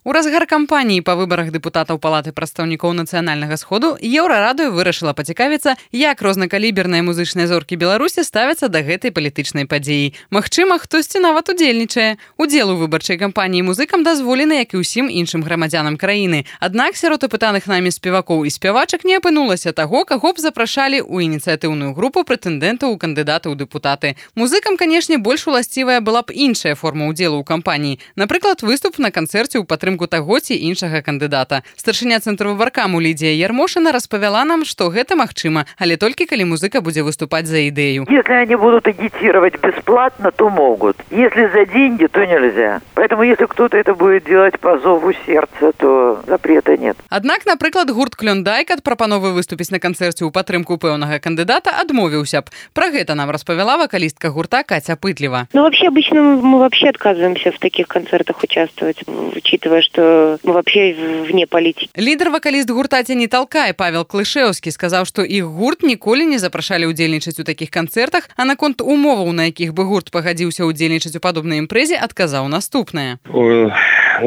У разгар кампаніі па выбарах дэпутатаў Палаты прадстаўнікоў нацыянальнага сходу Еўрарадыё вырашыла пацікавіцца, як рознакаліберныя музычныя зоркі Беларусі ставяцца да гэтай палітычнай падзеі. Магчыма, хтосьці нават удзельнічае. Удзел у выбарчай кампаніі музыкам дазволены, як і ўсім іншым грамадзянам краіны. Аднак сярод апытаных намі спевакоў і спявачак не апынулася таго, каго б запрашалі ў ініцыятыўную групу прэтэндэнтаў у кандыдаты ў дэпутаты. Музыкам, канешне, больш уласцівая была б іншая форма ўдзелу ў кампаніі. Напрыклад, выступ на канцэрце ў падтрымку таго ці іншага кандыдата. Старшыня цэнтру выбаркаму Лідія Ярмошына распавяла нам, што гэта магчыма, але толькі калі музыка будзе выступаць за ідэю. Если они будут агитировать бесплатно, то могут. Если за деньги, то нельзя. Поэтому если кто-то это будет делать по зову сердца, то запрета нет. Аднак, напрыклад, гурт Клондайк ад прапановы выступіць на канцэрце ў падтрымку пэўнага кандыдата адмовіўся б. Пра гэта нам распавяла вакалістка гурта Катя Пытлева. Вообще, обычно мы вообще отказываемся в таких концертах участвовать, учитывая, что мы вообще вне политики. Лідар-вакаліст гурта «Цяні Талкай» Павел Клышэўскі сказаў, што іх гурт ніколі не запрашалі ўдзельнічаць у такіх канцэртах, а наконт умоваў, на якіх бы гурт пагадзіўся ўдзельнічаць у падобнай імпрэзе, адказаў наступнае. Ну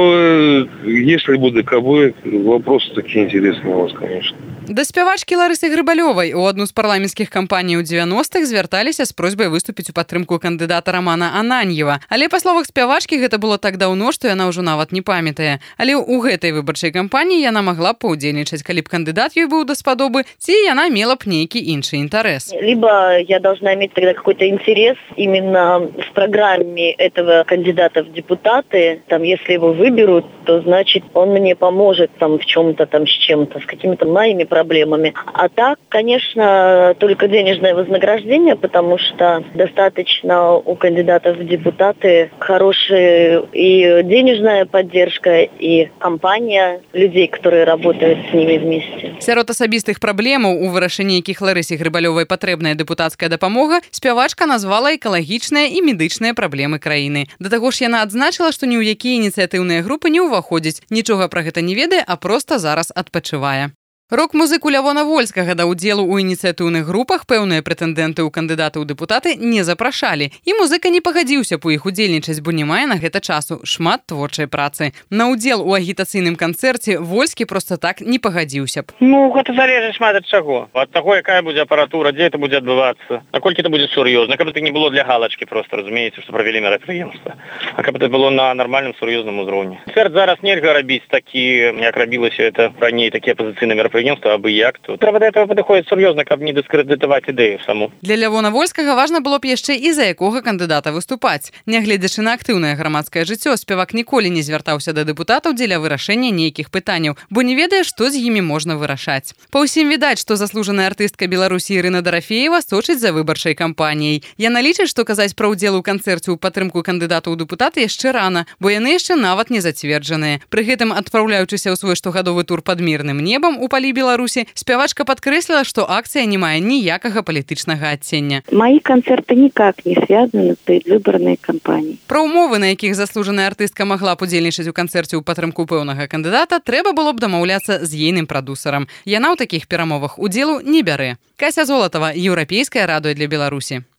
что, если бы ДКБ, вопросы такие интересные у вас, конечно. Да спявачкі Ларысы Грыбалёвай у адну з парламенцкіх кампаній у 90-х звярталіся з просьбай выступіць у падтрымку кандыдата Рамана Ананьева. Але, па словах спявачкі, гэта было так даўно, што яна ўжо нават не памятае. Але ў гэтай выбарчай кампаніі яна магла б паўдзельнічаць, калі б кандыдат ёй быў даспадобы, ці яна мела б нейкі іншы інтарэс. Либо я должна иметь тогда какой-то интерес именно в программе этого кандидата в депутаты. Там, если его выберут, то значит он мне поможет там в чем-то там с чем-то, с какими-то моими проблемами. А так, конечно, только денежное вознаграждение, потому что достаточно у кандидатов в депутаты хорошая и денежная поддержка, и компания людей, которые работают с ними вместе. Сярод асабістых праблемаў, у вырашэнні якіх Ларысе Грыбалёвай патрэбная дэпутацкая дапамога, спявачка назвала экалагічныя і медычныя праблемы краіны. Да таго ж яна адзначыла, што ні ў якія ініцыятыўныя групы не ўваходзіць, нічога пра гэта не ведае, а проста зараз адпачывае. Рок-музыку Лявона Вольскага да ўдзелу ў ініцыятыўных групах пэўныя прэтэндэнты ў кандыдаты ў дэпутаты не запрашалі. І музыка не пагадзіўся б у іх удзельнічаць, бо не мае на гэта часу, шмат творчай працы. На ўдзел у агітацыйным канцэрце Вольскі проста так не пагадзіўся б. Ну, гэта залежыць шмат ад чаго. Ад таго, якая будзе апаратура, дзе это будзе адбывацца, наколькі это будзе сур'ёзна, каб это не было для галачкі, просто разумееце, што правялі мерапрыемства. А каб это было на нармальным сур'ёзным узроўні. Канцэрт зараз нельга рабіць такі, як рабілася это раней, такі апазіцыйныя мерапрыемства, абы як тут. Трэба да этого падыходзіць сур'ёзна, каб не дыскрэдытаваць ідэю саму. Для Лявона Вольскага важна было б яшчэ і за якога кандыдата выступаць. Нягледзячы на актыўнае грамадскае жыццё, спявак ніколі не звяртаўся да дэпутатаў дзеля вырашэння нейкіх пытанняў, бо не ведае, што з імі можна вырашаць. Па ўсім відаць, што заслужаная артыстка Беларусі Ірына Дарафеева сочыць за выбарчай кампаніяй. Яна лічыць, што казаць пра ўдзел у канцэрце ў падтрымку кандыдата ў дэпутаты яшчэ рана, бо яны яшчэ нават не зацверджаныя. Пры гэтым, адпраўляючыся ў свой штогадовы тур пад мірным небам у палі Беларусі, спявачка падкрэсліла, што акцыя не мае ніякага палітычнага адцення. Мои концерты никак не связаны с предвыборной кампанией. Пра умовы, на якіх заслужаная артыстка магла б удзельнічаць у канцэрце ў падтрымку пэўнага кандыдата, трэба было б дамаўляцца з ейным прадусарам. Яна ў такіх перамовах удзелу не бярэ. Кася Золатова, Еўрапейскае радыё для Беларусі.